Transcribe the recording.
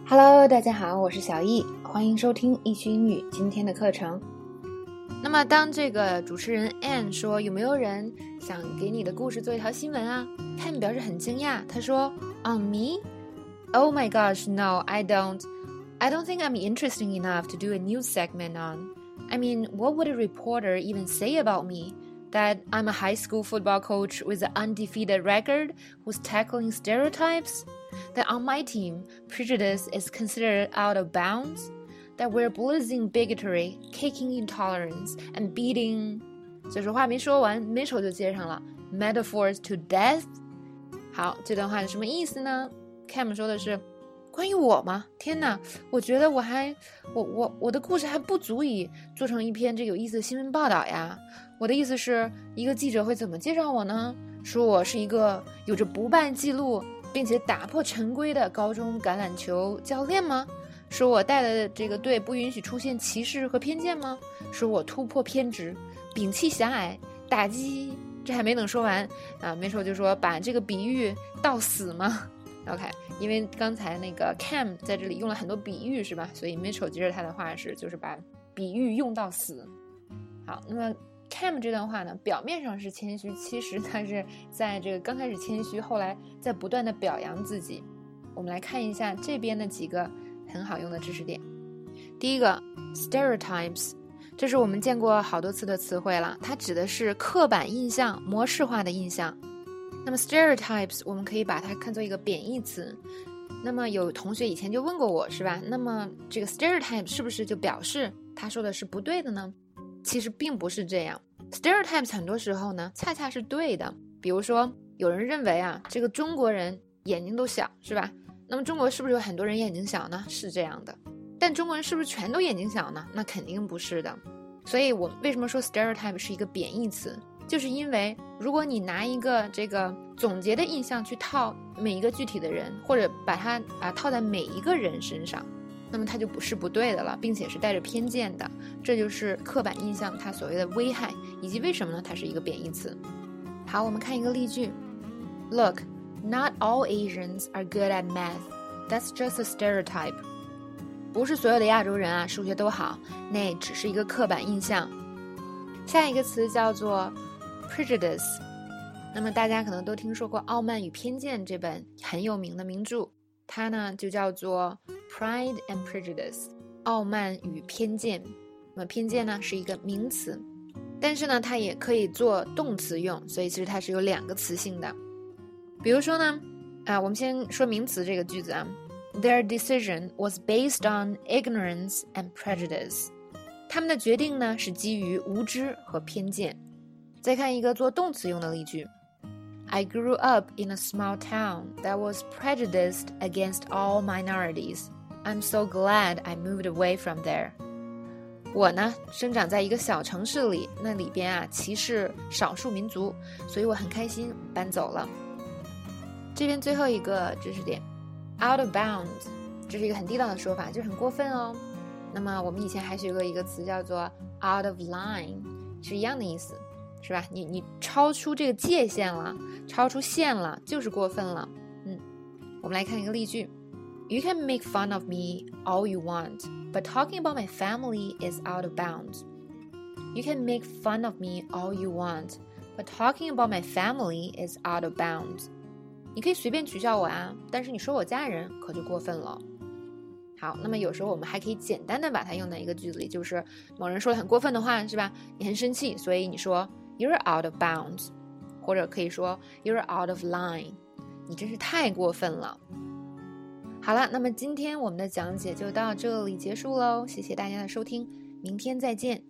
Hello， 大家好，我是小易，欢迎收听易趣英语今天的课程。那么当这个主持人 Anne 说有没有人想给你的故事做一条新闻啊， Cam 表示很惊讶，他说 On me? Oh my gosh, no, I don't think I'm interesting enough to do a news segment on. I mean, what would a reporter even say about me? That I'm a high school football coach with an undefeated record who's tackling stereotypes?That on my team, prejudice is considered out of bounds? That we're blazing bigotry, kicking intolerance, and beating... 这句话没说完，没手就接上了 metaphors to death. 好，这段话是什么意思呢？ Cam 说的是关于我吗？天哪，我觉得我的故事还不足以做成一篇这有意思的新闻报道呀。我的意思是，一个记者会怎么介绍我呢？说我是一个有着不败记录并且打破陈规的高中橄榄球教练吗？说我带的这个队不允许出现歧视和偏见吗？说我突破偏执，摒弃狭隘，打击……这还没等说完啊，没说就说把这个比喻到死吗？ OK， 因为刚才那个 Cam 在这里用了很多比喻是吧，所以 Mitchell 接着他的话就是把比喻用到死。好，那么Cam 这段话呢，表面上是谦虚，其实他是在这个刚开始谦虚，后来在不断的表扬自己。我们来看一下这边的几个很好用的知识点。第一个 stereotypes， 这是我们见过好多次的词汇了，它指的是刻板印象、模式化的印象。那么 stereotypes 我们可以把它看作一个贬义词。那么有同学以前就问过我是吧，那么这个 stereotype 是不是就表示他说的是不对的呢？其实并不是这样， stereotypes 很多时候呢恰恰是对的。比如说有人认为啊，这个中国人眼睛都小是吧，那么中国是不是有很多人眼睛小呢？是这样的。但中国人是不是全都眼睛小呢？那肯定不是的。所以我为什么说 stereotype 是一个贬义词，就是因为如果你拿一个这个总结的印象去套每一个具体的人，或者把它套在每一个人身上，那么它就不是不对的了，并且是带着偏见的。这就是刻板印象它所谓的危害，以及为什么呢它是一个贬义词。好，我们看一个例句。 Look, not all Asians are good at math. That's just a stereotype. 不是所有的亚洲人数学都好，那只是一个刻板印象。下一个词叫做 prejudice。 那么大家可能都听说过《傲慢与偏见》这本很有名的名著，它呢就叫做 Pride and Prejudice， 傲慢与偏见。那么偏见呢是一个名词，但是呢它也可以做动词用，所以其实它是有两个词性的。比如说呢我们先说名词这个句子啊， Their decision was based on ignorance and prejudice。 他们的决定呢是基于无知和偏见。再看一个做动词用的例句， I grew up in a small town that was prejudiced against all minorities. I'm so glad I moved away from there. 我呢生长在一个小城市里，那里边歧视少数民族，所以我很开心搬走了。这边最后一个知识点 out of bounds， 这是一个很地道的说法，就是很过分哦。那么我们以前还学过一个词叫做 out of line， 是一样的意思是吧？你超出这个界限了，超出线了，就是过分了。我们来看一个例句。 You can make fun of me all you want, but talking about my family is out of bounds. You can make fun of me all you want, but talking about my family is out of bounds. 你可以随便取笑我但是你说我家人可就过分了。好，那么有时候我们还可以简单的把它用在一个句子里，就是某人说了很过分的话是吧，你很生气，所以你说 You're out of bounds， 或者可以说 You're out of line， 你真是太过分了。好了，那么今天我们的讲解就到这里结束喽，谢谢大家的收听，明天再见。